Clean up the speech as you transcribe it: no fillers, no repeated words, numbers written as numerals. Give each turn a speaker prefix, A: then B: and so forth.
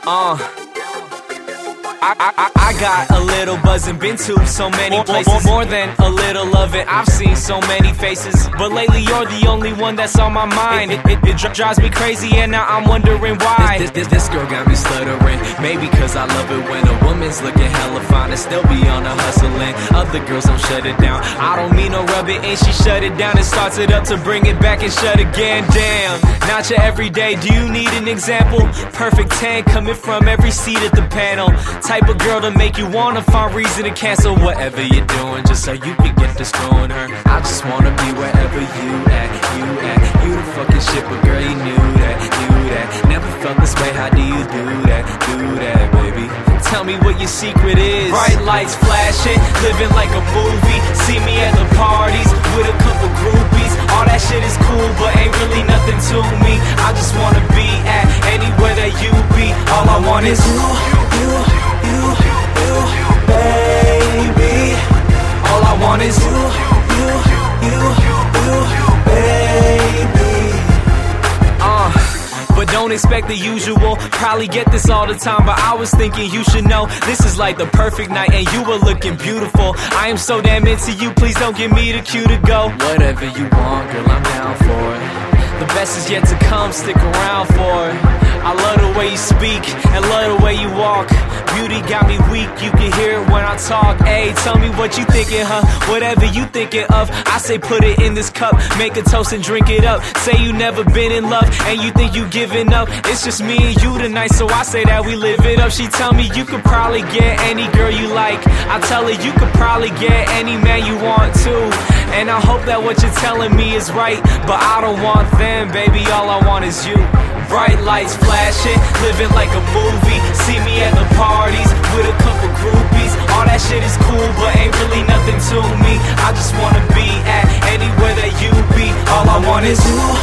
A: I got a little buzz and been to so many places. More than a little of it, I've seen so many faces. But lately you're the only one that's on my mind. It drives me crazy and now I'm wondering why. This girl got me stuttering. Maybe cause I love it when a woman's looking hella fine and still be on a hustling. Other girls don't shut it down. I don't mean no rub it in, she shut it down and starts it up to bring it back and shut again. Damn, not your everyday, do you need an example? Perfect 10 coming from every seat at the panel. Type of girl to make you wanna find reason to cancel whatever you're doing just so you can get to screwing her. I just wanna be wherever you at. You the fucking shit, but girl, you knew that. Never felt this way, how do you do that, baby? Tell me what your secret is. Bright lights flashing, living like a movie. See me at the parties with a couple groupies. All that shit is cool, but ain't really nothing to me. I just wanna be at anywhere that you be. All I want is you, baby. All I want is you, baby. But don't expect the usual. Probably get this all the time, but I was thinking you should know this is like the perfect night and you were looking beautiful. I am so damn into you, please don't give me the cue to go. Whatever you want, girl, I'm down for it. The best is yet to come, stick around for it. I love the way you speak and love the way you walk. Beauty got me weak, you can hear it when I talk. Ayy, tell me what you thinking, huh? Whatever you thinking of, I say put it in this cup. Make a toast and drink it up. Say you never been in love and you think you giving up. It's just me and you tonight, so I say that we live it up. She tell me you could probably get any girl you like. I tell her you could probably get any man you want to. And I hope that what you're telling me is right, but I don't want them, baby, all I want is you. Bright lights flashing, living like a movie. See me at the parties with a couple groupies. All that shit is cool, but ain't really nothing to me. I just wanna be at anywhere that you be. All I want is you.